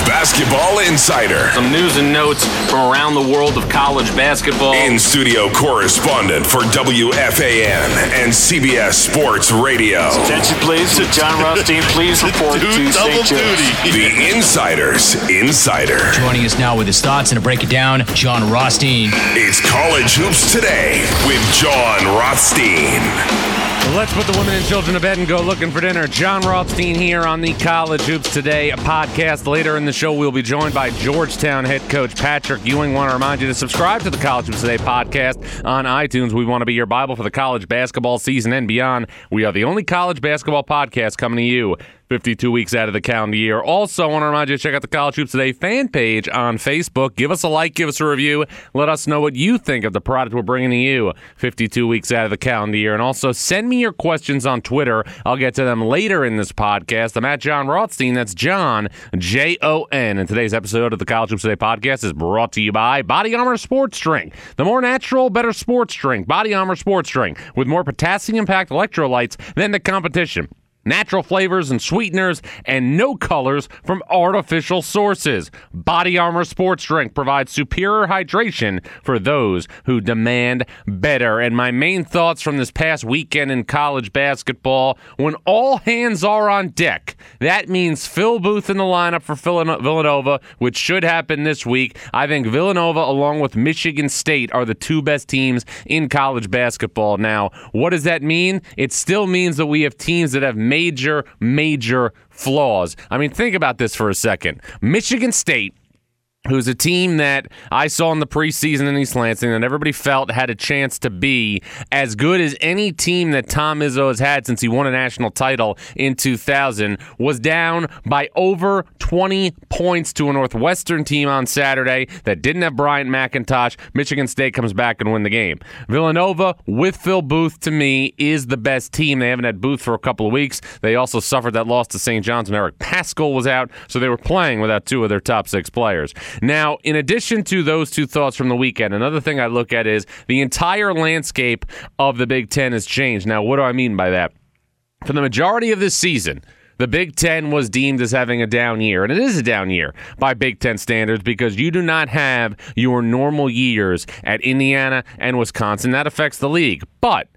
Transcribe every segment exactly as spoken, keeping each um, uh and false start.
Basketball Insider. Some news and notes from around the world of college basketball. In-studio correspondent for W F A N and C B S Sports Radio. Attention please to John Rothstein. Please report to Saint Joe's. The Insider's Insider. Joining us now with his thoughts and to break it down, John Rothstein. It's College Hoops Today with John Rothstein. Let's put the women and children to bed and go looking for dinner. John Rothstein here on the College Hoops Today podcast. Later in the show, we'll be joined by Georgetown head coach Patrick Ewing. Want to remind you to subscribe to the College Hoops Today podcast on iTunes. We want to be your Bible for the college basketball season and beyond. We are the only college basketball podcast coming to you fifty-two weeks out of the calendar year. Also, want to remind you to check out the College Hoops Today fan page on Facebook. Give us a like, give us a review. Let us know what you think of the product we're bringing to you fifty-two weeks out of the calendar year. And also, send me your questions on Twitter. I'll get to them later in this podcast. I'm at John Rothstein. That's John, J O N. And today's episode of the College Hoops Today podcast is brought to you by Body Armor Sports Drink. The more natural, better sports drink. Body Armor Sports Drink with more potassium-packed electrolytes than the competition. Natural flavors and sweeteners and no colors from artificial sources. Body Armor Sports Drink provides superior hydration for those who demand better. And my main thoughts from this past weekend in college basketball, when all hands are on deck, that means Phil Booth in the lineup for Villanova, which should happen this week. I think Villanova, along with Michigan State, are the two best teams in college basketball. Now, what does that mean? It still means that we have teams that have made Major, major flaws. I mean, think about this for a second. Michigan State, who's a team that I saw in the preseason in East Lansing that everybody felt had a chance to be as good as any team that Tom Izzo has had since he won a national title in two thousand, was down by over twenty points to a Northwestern team on Saturday that didn't have Bryant McIntosh. Michigan State comes back and win the game. Villanova, with Phil Booth, to me, is the best team. They haven't had Booth for a couple of weeks. They also suffered that loss to Saint John's when Eric Paschal was out, so they were playing without two of their top six players. Now, in addition to those two thoughts from the weekend, another thing I look at is the entire landscape of the Big Ten has changed. Now, what do I mean by that? For the majority of this season, the Big Ten was deemed as having a down year, and it is a down year by Big Ten standards because you do not have your normal years at Indiana and Wisconsin. That affects the league. But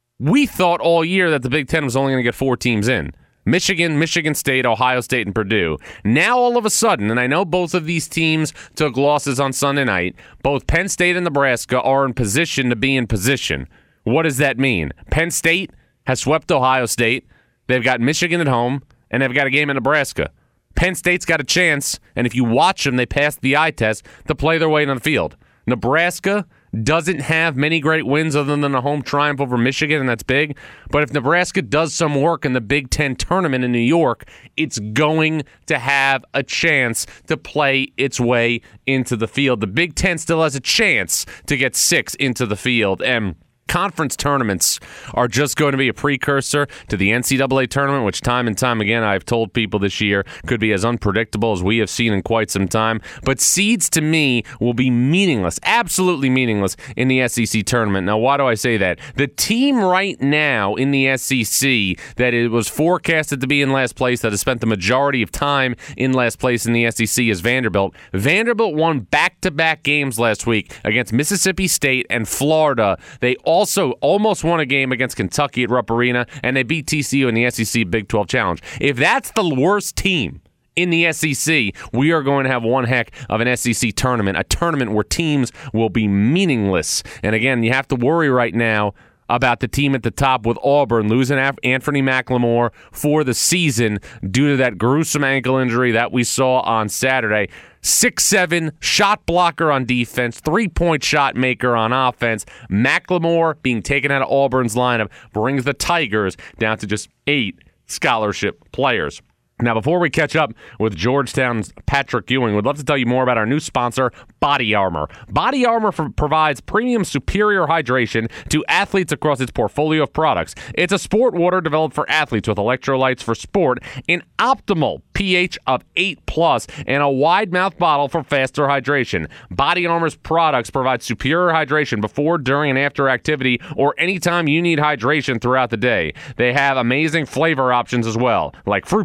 we thought all year that the Big Ten was only going to get four teams in. Michigan, Michigan State, Ohio State, and Purdue. Now, all of a sudden, and I know both of these teams took losses on Sunday night, both Penn State and Nebraska are in position to be in position. What does that mean? Penn State has swept Ohio State. They've got Michigan at home, and they've got a game in Nebraska. Penn State's got a chance, and if you watch them, they pass the eye test to play their way on the field. Nebraska doesn't have many great wins other than a home triumph over Michigan, and that's big. But if Nebraska does some work in the Big Ten tournament in New York, it's going to have a chance to play its way into the field. The Big Ten still has a chance to get six into the field, and conference tournaments are just going to be a precursor to the N C double A tournament, which time and time again I've told people this year could be as unpredictable as we have seen in quite some time. But seeds, to me, will be meaningless, absolutely meaningless in the S E C tournament. Now, why do I say that? The team right now in the S E C that it was forecasted to be in last place, that has spent the majority of time in last place in the S E C, is Vanderbilt. Vanderbilt won back-to-back games last week against Mississippi State and Florida. They all also almost won a game against Kentucky at Rupp Arena, and they beat T C U in the S E C Big twelve Challenge. If that's the worst team in the S E C, we are going to have one heck of an S E C tournament, a tournament where teams will be meaningless. And again, you have to worry right now about the team at the top with Auburn losing Anthony McLemore for the season due to that gruesome ankle injury that we saw on Saturday. six seven, shot blocker on defense, three-point shot maker on offense. McLemore being taken out of Auburn's lineup brings the Tigers down to just eight scholarship players. Now, before we catch up with Georgetown's Patrick Ewing, we'd love to tell you more about our new sponsor, Body Armor. Body Armor f- provides premium superior hydration to athletes across its portfolio of products. It's a sport water developed for athletes with electrolytes for sport, an optimal pH of eight plus, and a wide mouth bottle for faster hydration. Body Armor's products provide superior hydration before, during, and after activity, or anytime you need hydration throughout the day. They have amazing flavor options as well, like fruit punch,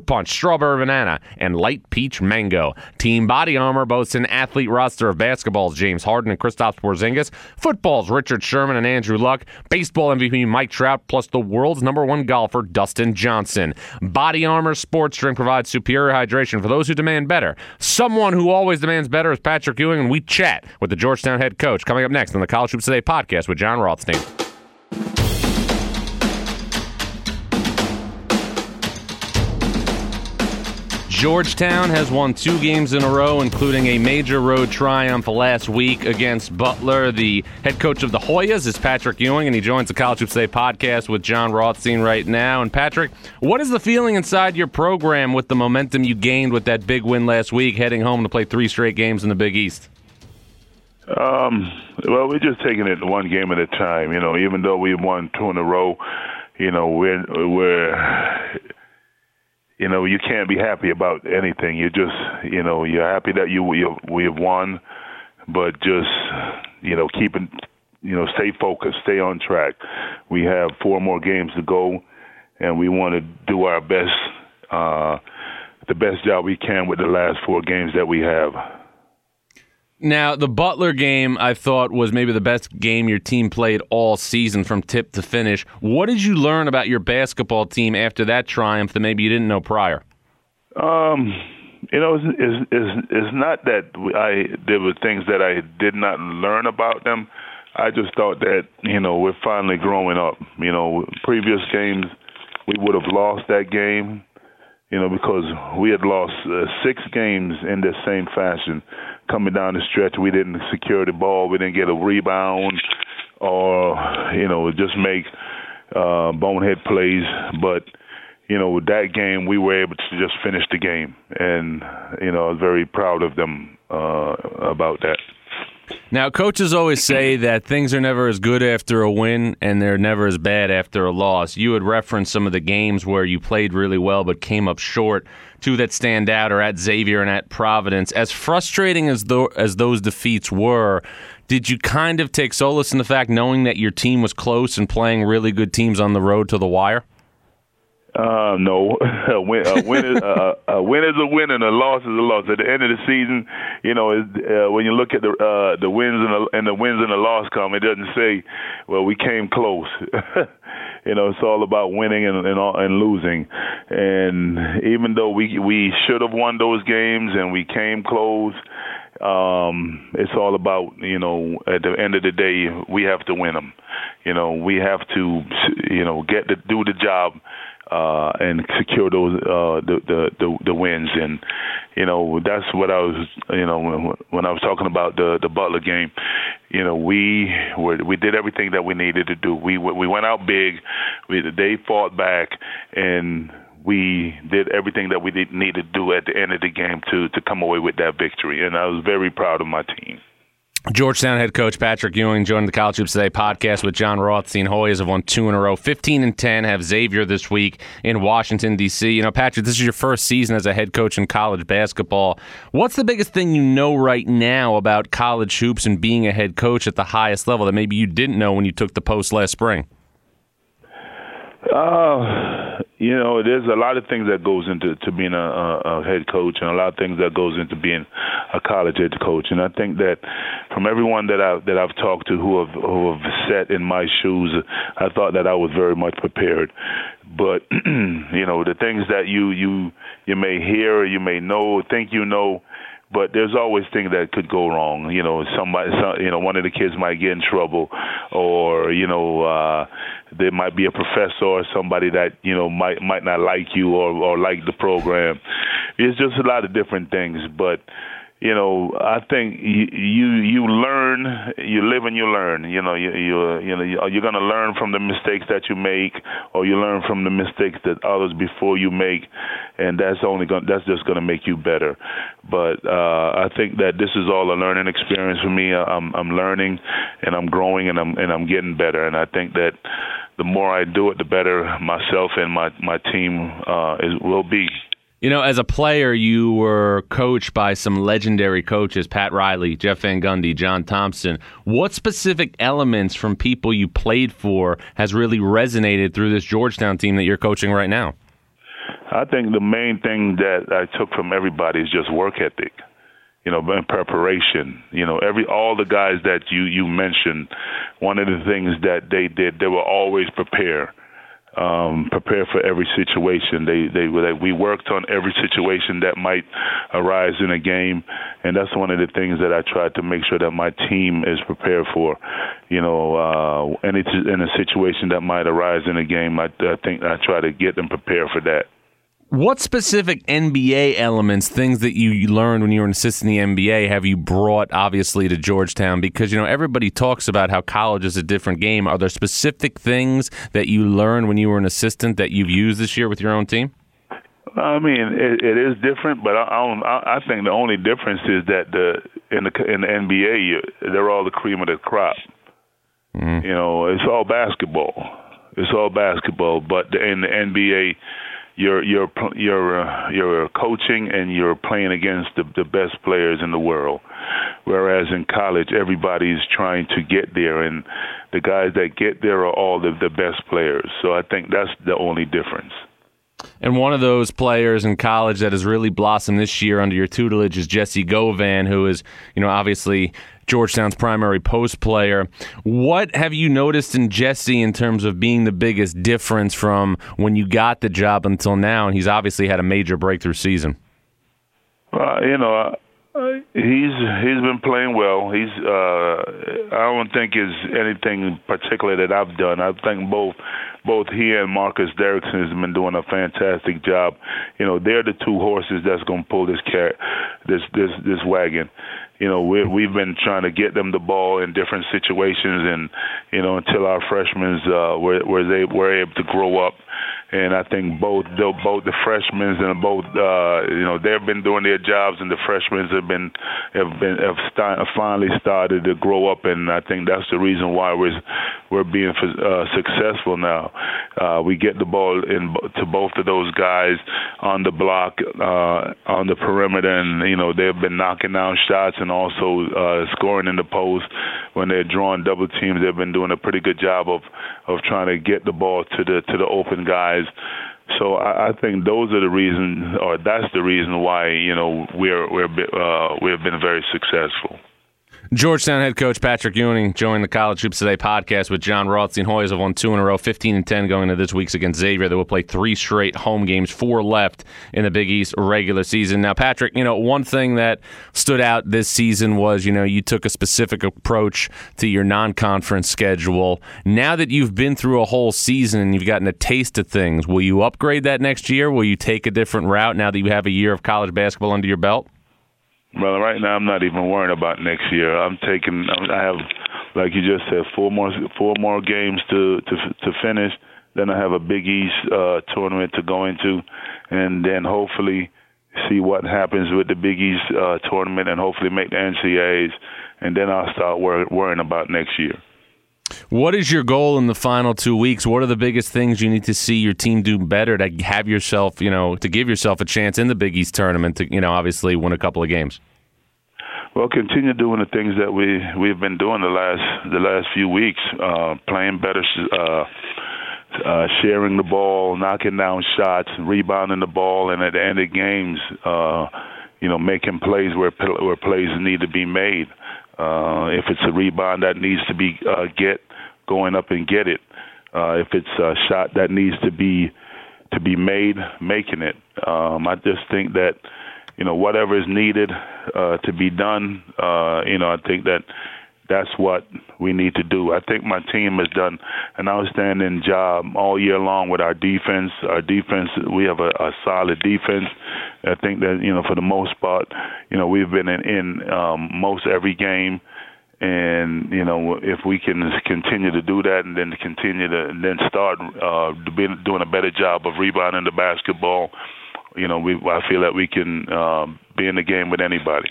strawberry banana, and light peach mango. Team Body Armor boasts an athlete roster of basketball's James Harden and Kristaps Porzingis, football's Richard Sherman and Andrew Luck, baseball M V P Mike Trout, plus the world's number one golfer Dustin Johnson. Body Armor Sports Drink provides superior hydration for those who demand better. Someone who always demands better is Patrick Ewing, and we chat with the Georgetown head coach coming up next on the College Hoops Today podcast with John Rothstein. Georgetown has won two games in a row, including a major road triumph last week against Butler. The head coach of the Hoyas is Patrick Ewing, and he joins the College Hoops Today podcast with John Rothstein right now. And Patrick, what is the feeling inside your program with the momentum you gained with that big win last week, heading home to play three straight games in the Big East? Um, well, we're just taking it one game at a time. You know, even though we've won two in a row, you know, we're we're. You know, you can't be happy about anything. You just, you know, you're happy that you we have, we have won, but just, you know, keep it, you know, stay focused, stay on track. We have four more games to go, and we want to do our best, uh, the best job we can with the last four games that we have. Now, the Butler game, I thought, was maybe the best game your team played all season from tip to finish. What did you learn about your basketball team after that triumph that maybe you didn't know prior? Um, you know, it's, it's, it's, it's not that I there were things that I did not learn about them. I just thought that, you know, we're finally growing up. You know, previous games, we would have lost that game, you know, because we had lost uh, six games in the same fashion. Coming down the stretch, we didn't secure the ball, we didn't get a rebound, or, you know, just make uh, bonehead plays. But, you know, with that game, we were able to just finish the game. And, you know, I was very proud of them uh, about that. Now, coaches always say that things are never as good after a win and they're never as bad after a loss. You had referenced some of the games where you played really well but came up short. Two that stand out are at Xavier and at Providence. As frustrating as, th- as those defeats were, did you kind of take solace in the fact knowing that your team was close and playing really good teams on the road to the wire? Uh, no, a win, a, win is, uh, a win is a win and a loss is a loss. At the end of the season, you know, uh, when you look at the uh, the wins and the, and the wins and the loss come, it doesn't say, well, we came close. You know, it's all about winning and, and and losing. And even though we we should have won those games and we came close, um, it's all about, you know, at the end of the day, we have to win them. You know, we have to, you know, get to do the job. Uh, and secure those uh, the, the the the wins, and you know that's what I was you know when, when I was talking about the the Butler game. You know we were we did everything that we needed to do. We we went out big. We they fought back, and we did everything that we did, needed to do at the end of the game to to come away with that victory. And I was very proud of my team. Georgetown head coach Patrick Ewing joined the College Hoops Today podcast with John Rothstein. Hoyas have won two in a row, fifteen and ten, have Xavier this week in Washington, D C. You know, Patrick, this is your first season as a head coach in college basketball. What's the biggest thing you know right now about college hoops and being a head coach at the highest level that maybe you didn't know when you took the post last spring? Uh, you know, there's a lot of things that goes into to being a, a head coach, and a lot of things that goes into being a college head coach. And I think that from everyone that I've that I've talked to who have who have sat in my shoes, I thought that I was very much prepared. But you know, the things that you you you may hear or you may know, think you know. But there's always things that could go wrong. You know, somebody, some, you know, one of the kids might get in trouble, or you know, uh, there might be a professor or somebody that you know might might not like you or, or like the program. It's just a lot of different things. But you know, I think you you, you learn, you live and you learn. You know, you you you know you're going to learn from the mistakes that you make, or you learn from the mistakes that others before you make, and that's only going that's just going to make you better. But uh, I think that this is all a learning experience for me. I'm I'm learning, and I'm growing, and I'm and I'm getting better. And I think that the more I do it, the better myself and my my team uh, is will be. You know, as a player, you were coached by some legendary coaches, Pat Riley, Jeff Van Gundy, John Thompson. What specific elements from people you played for has really resonated through this Georgetown team that you're coaching right now? I think the main thing that I took from everybody is just work ethic. You know, in preparation. You know, every all the guys that you you mentioned, one of the things that they did, they were always prepare, um, prepare for every situation. They they they we worked on every situation that might arise in a game, and that's one of the things that I tried to make sure that my team is prepared for. You know, uh, any in a situation that might arise in a game, I, I think I try to get them prepared for that. What specific N B A elements, things that you learned when you were an assistant in the N B A, have you brought, obviously, to Georgetown? Because, you know, everybody talks about how college is a different game. Are there specific things that you learned when you were an assistant that you've used this year with your own team? I mean, it, it is different, but I, I, I think the only difference is that the in the in the N B A, you, they're all the cream of the crop. Mm-hmm. You know, it's all basketball. It's all basketball, but in the N B A, You're you're you're uh, you're coaching and you're playing against the, the best players in the world, whereas in college everybody's trying to get there, and the guys that get there are all the, the best players. So I think that's the only difference. And one of those players in college that has really blossomed this year under your tutelage is Jesse Govan, who is, you know, obviously Georgetown's primary post player. What have you noticed in Jesse in terms of being the biggest difference from when you got the job until now? And he's obviously had a major breakthrough season. Well, you know, uh, he's he's been playing well. He's uh, I don't think it's anything particular that I've done. I think both both he and Marcus Derrickson has been doing a fantastic job. You know, they're the two horses that's going to pull this car, this this this wagon. You know, we we've been trying to get them the ball in different situations, and you know, until our freshmen uh, were were they were able to grow up. And I think both the, both the freshmen and both uh, you know they've been doing their jobs, and the freshmen have been have been have start, finally started to grow up, and I think that's the reason why we're we're being uh, successful now. Uh, we get the ball in to both of those guys on the block, uh, on the perimeter, and you know they've been knocking down shots and also uh, scoring in the post when they're drawing double teams. They've been doing a pretty good job of of trying to get the ball to the to the open guys. So I, I think those are the reasons, or that's the reason why you know we're we're uh, we've been very successful. Georgetown head coach Patrick Ewing joined the College Hoops Today podcast with Jon Rothstein. Hoyas have won two in a row, fifteen and ten going into this week's against Xavier. They will play three straight home games, four left in the Big East regular season. Now, Patrick, you know, one thing that stood out this season was, you know, you took a specific approach to your non-conference schedule. Now that you've been through a whole season and you've gotten a taste of things, will you upgrade that next year? Will you take a different route now that you have a year of college basketball under your belt? Well, right now I'm not even worrying about next year. I'm taking. I have, like you just said, four more four more games to to to finish. Then I have a Big East uh, tournament to go into, and then hopefully see what happens with the Big East uh, tournament, and hopefully make the N C double A's, and then I'll start wor- worrying about next year. What is your goal in the final two weeks? What are the biggest things you need to see your team do better to have yourself, you know, to give yourself a chance in the Big East tournament to, you know, obviously win a couple of games? Well, continue doing the things that we we've been doing the last the last few weeks, uh, playing better, uh, uh, sharing the ball, knocking down shots, rebounding the ball, and at the end of games, uh, you know, making plays where where plays need to be made. Uh, if it's a rebound that needs to be uh, get, going up and get it. Uh, if it's a shot that needs to be to be made, making it. Um, I just think that, you know, whatever is needed uh, to be done, uh, you know, I think that that's what we need to do. I think my team has done an outstanding job all year long with our defense. Our defense, we have a, a solid defense. I think that, you know, for the most part, you know, we've been in, in um, most every game. And, you know, if we can continue to do that and then continue to and then start uh, doing a better job of rebounding the basketball, you know, we I feel that we can uh, be in the game with anybody.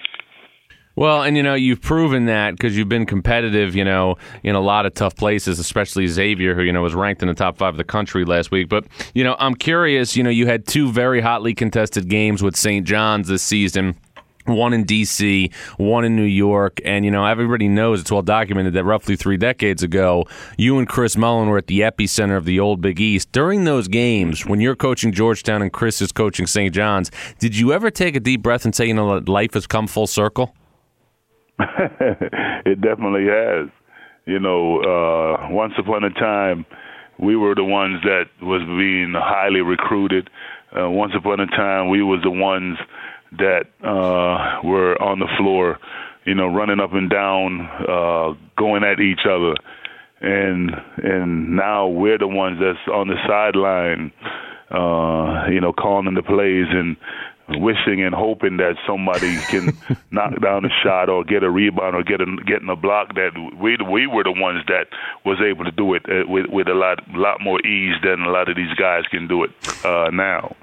Well, and, you know, you've proven that because you've been competitive, you know, in a lot of tough places, especially Xavier, who, you know, was ranked in the top five of the country last week. But, you know, I'm curious, you know, you had two very hotly contested games with Saint John's this season. one in D C, one in New York, and, you know, everybody knows, it's well documented that roughly three decades ago, you and Chris Mullin were at the epicenter of the old Big East. During those games, when you're coaching Georgetown and Chris is coaching Saint John's, did you ever take a deep breath and say, you know, life has come full circle? It definitely has. You know, uh, once upon a time, we were the ones that was being highly recruited. Uh, once upon a time, we was the ones that uh, were on the floor, you know, running up and down, uh, going at each other. And and now we're the ones that's on the sideline, uh, you know, calling the plays and wishing and hoping that somebody can knock down a shot or get a rebound or get a, getting a block. That we we were the ones that was able to do it with, with a lot lot more ease than a lot of these guys can do it uh, now.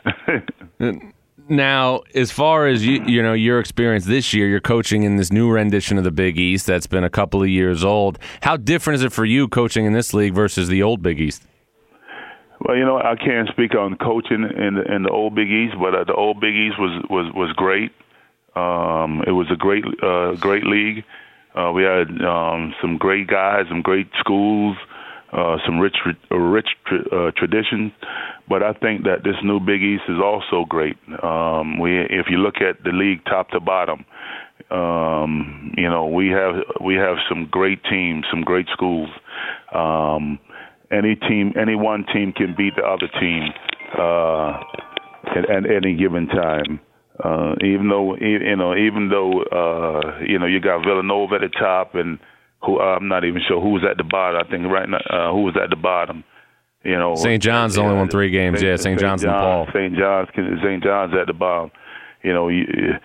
Now, as far as you, you know, your experience this year, you're coaching in this new rendition of the Big East that's been a couple of years old. How different is it for you coaching in this league versus the old Big East? Well, you know, I can't speak on coaching in the, in the old Big East, but uh, the old Big East was was, was great. Um, it was a great uh, great league. Uh, we had um, some great guys, some great schools, uh, some rich rich uh, traditions. But I think that this new Big East is also great. Um, we, if you look at the league top to bottom, um, you know, we have we have some great teams, some great schools. Um, any team, any one team can beat the other team uh, at, at any given time. Uh, even though you know, even though uh, you know, you got Villanova at the top, and who I'm not even sure who's at the bottom. I think right now, uh, who was at the bottom. You know, Saint John's only won three games. Saint, yeah, Saint John's and Paul. Saint John's, Saint John's at the bottom. You know,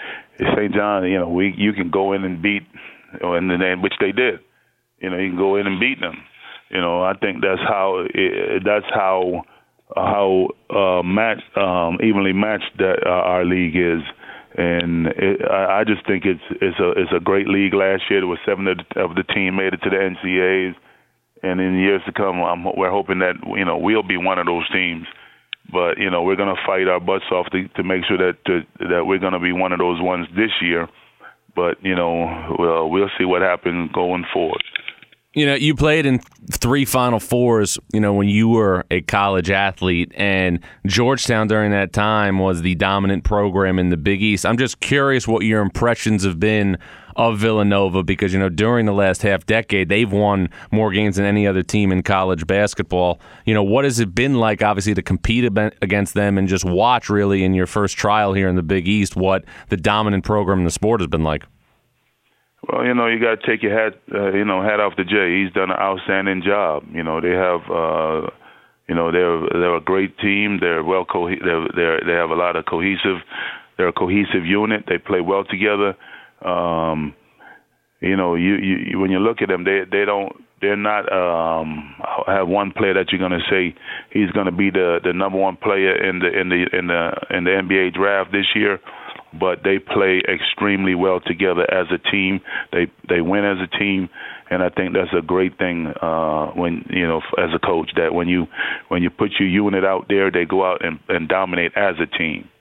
Saint John. You know, we you can go in and beat, and then which they did. You know, you can go in and beat them. You know, I think that's how it, that's how how uh, match um, evenly matched that uh, our league is, and it, I, I just think it's it's a it's a great league. Last year, there was seven of the, of the team made it to the N C A As. And in years to come, I'm, we're hoping that, you know, we'll be one of those teams. But, you know, we're going to fight our butts off to, to make sure that to, that we're going to be one of those ones this year. But, you know, well, we'll see what happens going forward. You know, you played in three Final Fours, you know, when you were a college athlete, and Georgetown during that time was the dominant program in the Big East. I'm just curious what your impressions have been of Villanova, because, you know, during the last half decade, they've won more games than any other team in college basketball. You know, what has it been like, obviously, to compete against them and just watch, really, in your first trial here in the Big East, what the dominant program in the sport has been like? Well, you know, you got to take your hat, uh, you know, hat off to Jay. He's done an outstanding job. You know, they have, uh, you know, they're they're a great team. They're well, co- they're, they're they have a lot of cohesive. They're a cohesive unit. They play well together. Um, you know, you, you when you look at them, they they don't they're not um, have one player that you're going to say he's going to be the, the number one player in the in the in the in the N B A draft this year. But they play extremely well together as a team. They they win as a team, and I think that's a great thing uh, when you know as a coach, that when you when you put your unit out there, they go out and, and dominate as a team.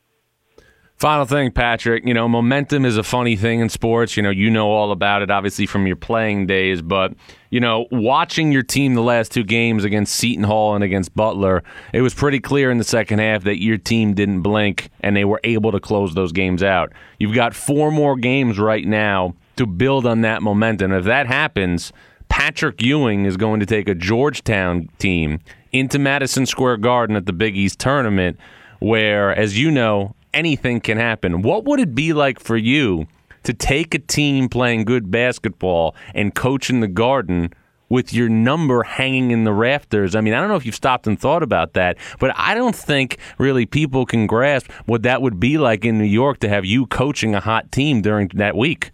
Final thing, Patrick, you know, momentum is a funny thing in sports. You know, you know all about it, obviously, from your playing days. But, you know, watching your team the last two games against Seton Hall and against Butler, it was pretty clear in the second half that your team didn't blink and they were able to close those games out. You've got four more games right now to build on that momentum. If that happens, Patrick Ewing is going to take a Georgetown team into Madison Square Garden at the Big East tournament where, as you know, anything can happen. What would it be like for you to take a team playing good basketball and coach in the Garden with your number hanging in the rafters? I mean, I don't know if you've stopped and thought about that, but I don't think really people can grasp what that would be like in New York to have you coaching a hot team during that week.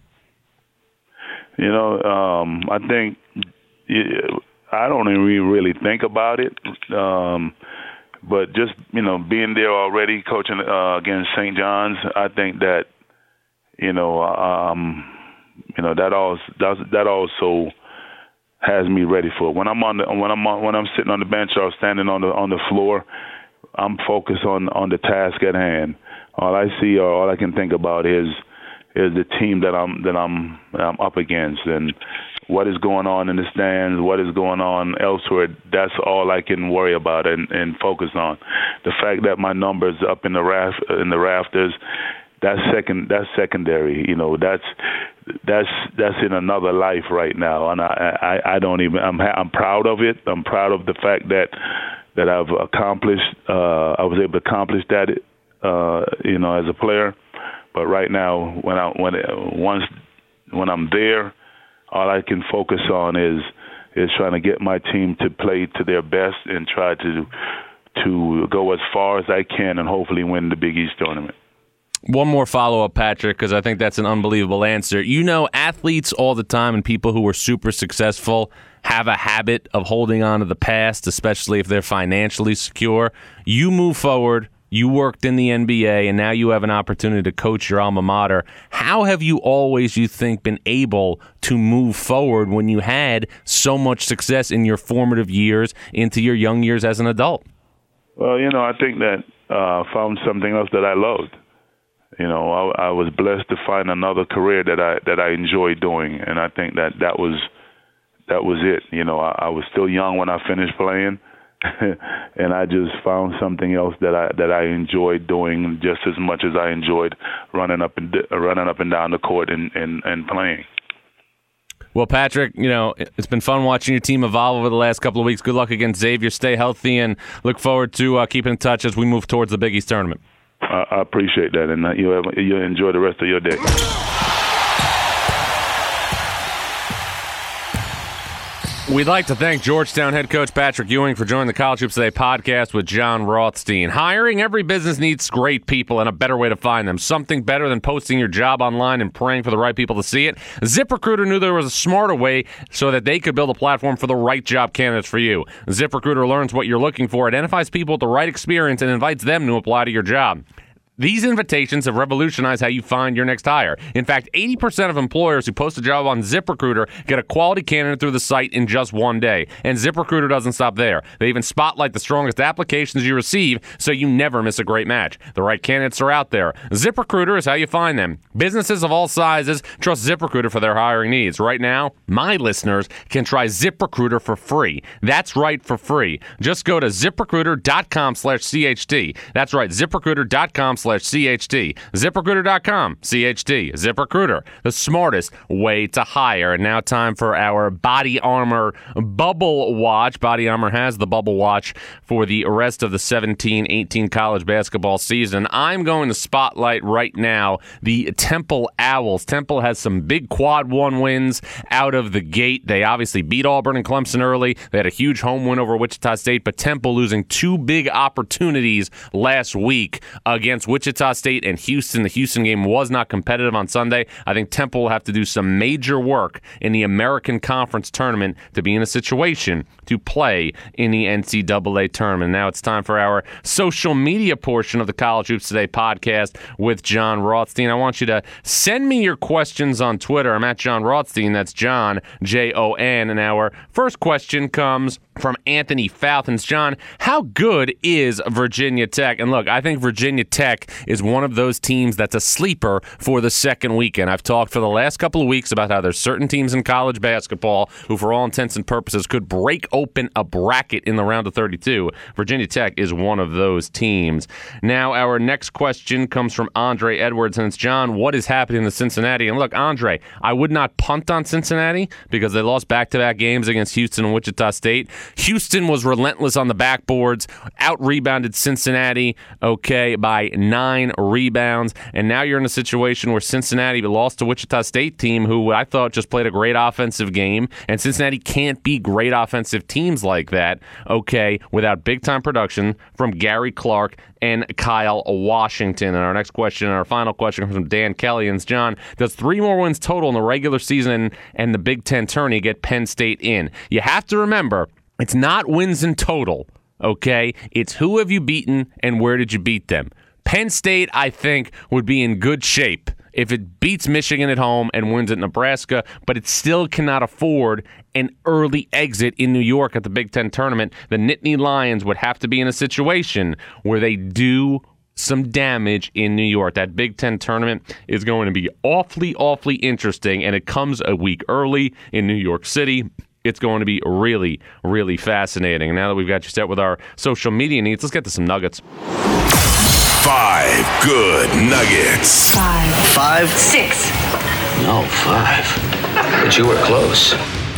You know, um, I think I don't even really think about it. Um But just, you know, being there already, coaching uh, against Saint John's, I think that, you know, um, you know that also that also has me ready for it. When I'm on the when I'm on, when I'm sitting on the bench or standing on the on the floor, I'm focused on, on the task at hand. All I see or all I can think about is is the team that I'm that I'm I'm up against, and what is going on in the stands, what is going on elsewhere. That's all I can worry about and, and focus on. The fact that my numbers up in the raft in the rafters, that's second. That's secondary. You know, that's that's that's in another life right now, and I I, I don't even. I'm I'm proud of it. I'm proud of the fact that that I've accomplished. Uh, I was able to accomplish that. Uh, you know, as a player. But right now, when I when once when I'm there, all I can focus on is is trying to get my team to play to their best and try to to go as far as I can and hopefully win the Big East tournament. One more follow-up, Patrick, because I think that's an unbelievable answer. You know, athletes all the time and people who are super successful have a habit of holding on to the past, especially if they're financially secure. You move forward. You worked in the N B A, and now you have an opportunity to coach your alma mater. How have you always, you think, been able to move forward when you had so much success in your formative years into your young years as an adult? Well, you know, I think that I uh, found something else that I loved. You know, I, I was blessed to find another career that I that I enjoyed doing, and I think that that was that was it. You know, I, I was still young when I finished playing. And I just found something else that I that I enjoyed doing just as much as I enjoyed running up and running up and down the court and, and, and playing. Well, Patrick, you know, it's been fun watching your team evolve over the last couple of weeks. Good luck against Xavier. Stay healthy, and look forward to uh, keeping in touch as we move towards the Big East tournament. I, I appreciate that, and you have, you enjoy the rest of your day. We'd like to thank Georgetown head coach Patrick Ewing for joining the College Hoops Today podcast with John Rothstein. Hiring, every business needs great people and a better way to find them. Something better than posting your job online and praying for the right people to see it. ZipRecruiter knew there was a smarter way so that they could build a platform for the right job candidates for you. ZipRecruiter learns what you're looking for, identifies people with the right experience, and invites them to apply to your job. These invitations have revolutionized how you find your next hire. In fact, eighty percent of employers who post a job on ZipRecruiter get a quality candidate through the site in just one day. And ZipRecruiter doesn't stop there. They even spotlight the strongest applications you receive so you never miss a great match. The right candidates are out there. ZipRecruiter is how you find them. Businesses of all sizes trust ZipRecruiter for their hiring needs. Right now, my listeners can try ZipRecruiter for free. That's right, for free. Just go to ZipRecruiter.com slash CHD. That's right, ZipRecruiter.com slash C H D. ZipRecruiter dot com, C H D. ZipRecruiter, the smartest way to hire. And now time for our Body Armor Bubble Watch. Body Armor has the Bubble Watch for the rest of the seventeen eighteen college basketball season. I'm going to spotlight right now the Temple Owls. Temple has some big quad one wins out of the gate. They obviously beat Auburn and Clemson early. They had a huge home win over Wichita State, but Temple losing two big opportunities last week against Wichita State and Houston. The Houston game was not competitive on Sunday. I think Temple will have to do some major work in the American Conference tournament to be in a situation to play in the N C double A tournament. Now it's time for our social media portion of the College Hoops Today podcast with John Rothstein. I want you to send me your questions on Twitter. I'm at John Rothstein. That's John, J O N. And our first question comes from Anthony Falcons. John, how good is Virginia Tech? And look, I think Virginia Tech is one of those teams that's a sleeper for the second weekend. I've talked for the last couple of weeks about how there's certain teams in college basketball who, for all intents and purposes, could break open a bracket in the round of thirty-two. Virginia Tech is one of those teams. Now, our next question comes from Andre Edwards, and it's, John, what is happening to Cincinnati? And look, Andre, I would not punt on Cincinnati because they lost back-to-back games against Houston and Wichita State. Houston was relentless on the backboards, out-rebounded Cincinnati, okay, by nine rebounds. And now you're in a situation where Cincinnati lost to Wichita State team who I thought just played a great offensive game. And Cincinnati can't be great offensive teams like that, okay, without big-time production from Gary Clark and Kyle Washington. And our next question, and our final question, comes from Dan Kelly. And it's, John, does three more wins total in the regular season and the Big Ten tourney get Penn State in? You have to remember, it's not wins in total, okay? It's who have you beaten and where did you beat them. Penn State, I think, would be in good shape if it beats Michigan at home and wins at Nebraska, but it still cannot afford an early exit in New York at the Big Ten tournament. The Nittany Lions would have to be in a situation where they do some damage in New York. That Big Ten tournament is going to be awfully, awfully interesting, and it comes a week early in New York City. It's going to be really, really fascinating. And now that we've got you set with our social media needs, let's get to some nuggets. Five good nuggets. Five. Five? Six. No, five. But you were close.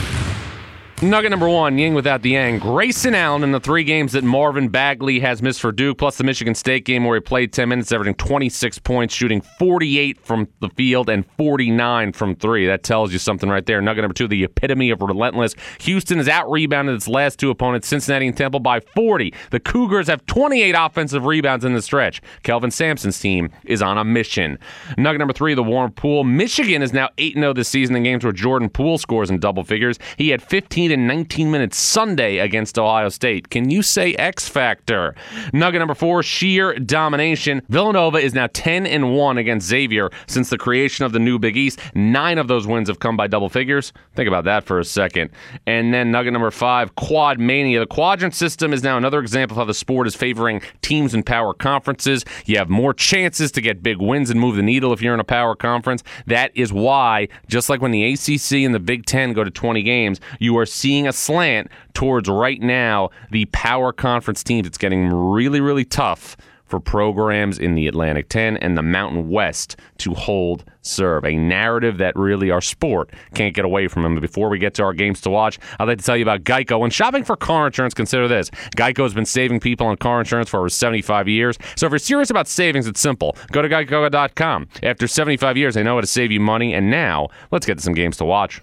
Nugget number one, Ying without the Yang. Grayson Allen in the three games that Marvin Bagley has missed for Duke, plus the Michigan State game where he played ten minutes, averaging twenty-six points, shooting forty-eight from the field and forty-nine from three. That tells you something right there. Nugget number two, the epitome of relentless. Houston has out-rebounded its last two opponents, Cincinnati and Temple, by forty. The Cougars have twenty-eight offensive rebounds in the stretch. Kelvin Sampson's team is on a mission. Nugget number three, the Warren Poole. Michigan is now eight and oh this season in games where Jordan Poole scores in double figures. He had fifteen and nineteen minutes Sunday against Ohio State. Can you say X Factor? Nugget number four, sheer domination. Villanova is now ten and one against Xavier since the creation of the new Big East. Nine of those wins have come by double figures. Think about that for a second. And then nugget number five, quad mania. The quadrant system is now another example of how the sport is favoring teams in power conferences. You have more chances to get big wins and move the needle if you're in a power conference. That is why, just like when the A C C and the Big Ten go to twenty games, you are seeing a slant towards right now the power conference teams. It's getting really, really tough for programs in the Atlantic ten and the Mountain West to hold serve. A narrative that really our sport can't get away from them. But before we get to our games to watch, I'd like to tell you about Geico. When shopping for car insurance, consider this. Geico has been saving people on car insurance for over seventy-five years. So if you're serious about savings, it's simple. Go to geico dot com. After seventy-five years, they know how to save you money. And now, let's get to some games to watch.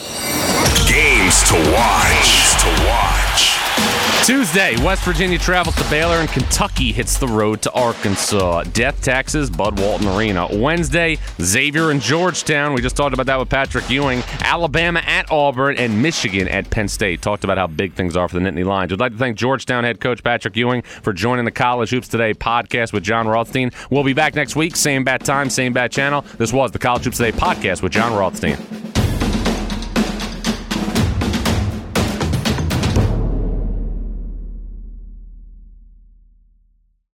Games to watch. Games to watch. Tuesday, West Virginia travels to Baylor and Kentucky hits the road to Arkansas. Death taxes, Bud Walton Arena. Wednesday, Xavier and Georgetown. We just talked about that with Patrick Ewing. Alabama at Auburn and Michigan at Penn State. Talked about how big things are for the Nittany Lions. We'd like to thank Georgetown head coach Patrick Ewing for joining the College Hoops Today podcast with John Rothstein. We'll be back next week, same bat time, same bat channel. This was the College Hoops Today podcast with John Rothstein.